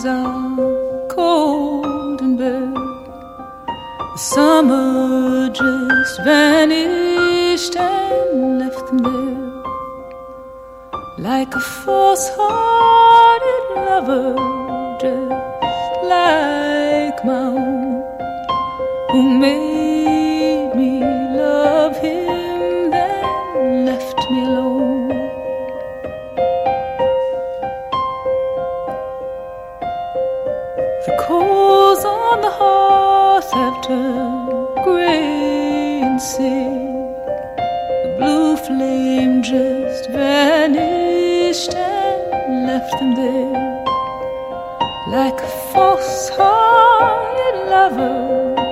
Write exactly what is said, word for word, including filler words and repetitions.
winds are cold and bare. The summer just vanished and left them there, like a false-hearted lover, just like my own, who made me love him, then left me alone. The coals on the hearth have turned grey and sick. The blue flame just vanished and left them there, like a false-hearted lover,